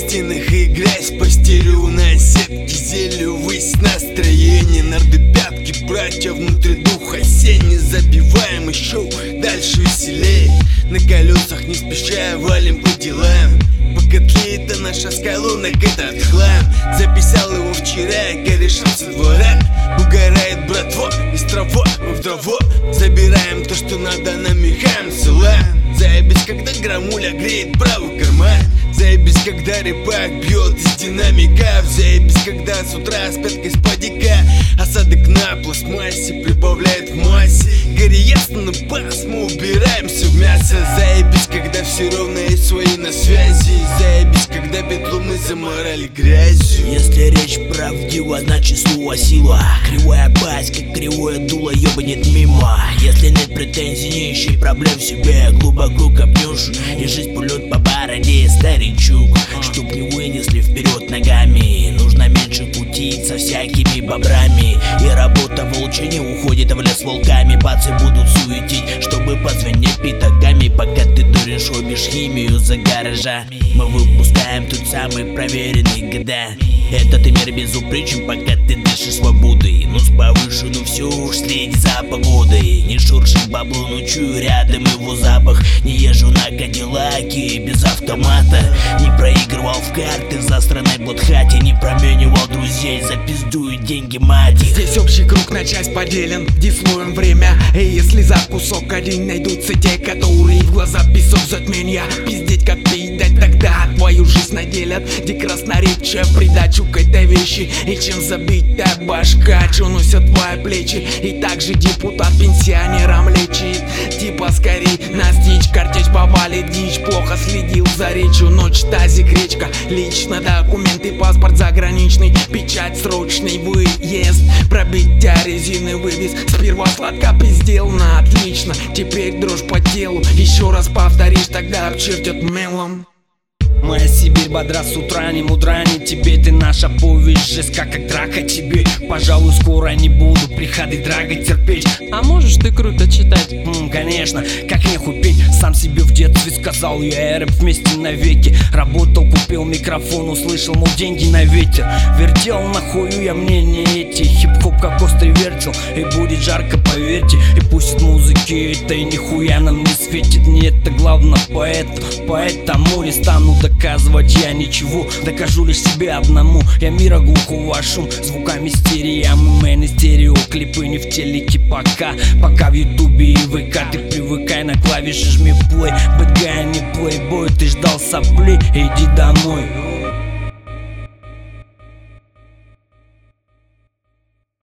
стенах и грязь по стерео на сетке, зелью высь настроение, нарды пятки, братья внутри дух осенний, забиваем еще дальше веселее, на колесах не спеша валим по делам. По котле это наша скалонок, этот хлам. Записал его вчера, корешам со двора. Угорает братва, из траво, мы в дрово. Забираем то, что надо, на мехам села. Заебись, когда грамуля греет правый карман. Заебись, когда рыбак бьет из динамиков. Заебись, когда с утра с пяткой с падика осадок на пластмассе прибавляет в массе. Гори ясно на бас, мы убираемся в мясо. Заебись, когда все ровно и свои на связи. Заебись, когда петлу мы заморали грязью. Если речь правдива, значит слово сила. Кривая пасть, как кривое дуло, ёбанет мимо. Если нет претензий, не ищи проблем в себе. Глубоко копнешь, и жизнь пулет по бороде, старичок. Чтоб не вынесли вперед ногами, нужно меньше кутить со всякими бобрами. И работа волчья не уходит в лес волками. Пацы будут суетить, чтобы позвонить пятаками. Пока ты дуришь, обишь химию за гаража. Мы выпускаем тут самый проверенный года. Этот мир безупречен, пока ты дышишь свободой. Ну с повышенным все уж следи за погодой. Не шуршит бабло, но чую рядом его запах. Не езжу на кадиллаке без автомата. Не проигрывал в карты в засранной блатхате. Не променивал друзей за пизду и деньги мати. Здесь общий круг на часть поделен, дислуем время. И если за кусок один найдутся те, которые в глаза песок затмения. Пиздеть как пиздать, тогда твою жизнь наделят. Где красноречие придачу к этой вещи. И чем забить так башка, что носят твои плечи. И также депутат пенсионерам лечит. Типа скорей настичь, картечь повалит дичь. Плохо следил за речью, ночь, тазик, речка. Лично документы, паспорт заграничный, печать, срочный выезд. Пробить тебя резины вывез. Сперва сладко пиздел, на отлично. Теперь дрожь по телу. Еще раз повторишь, тогда обчертят мелом. Моя Сибирь бодра с утра, не мудра, не тебе. Ты наша повесть, жестка как драка тебе. Пожалуй, скоро не буду приходить драго терпеть. А можешь ты круто читать? Конечно, как нехуй петь. Сам себе в детстве сказал я рэп вместе навеки. Работал, купил микрофон, услышал, мол, деньги на ветер. Вертел нахую я мне не эти. Хип-хоп как острый вертел. И будет жарко, поверьте. И пусть от музыки это и нихуя нам не светит. Не это главное поэту. Поэтому не стану доказывать я ничего. Докажу лишь себе одному. Я мира глухого шум. Звуками стерео, мэмэны стерео. Клипы не в телеке пока. Пока в ютубе и ВК. Ты привыкай, на клавиши жми плей. Бэтгай, не плейбой. Ты ждал сопли, иди домой.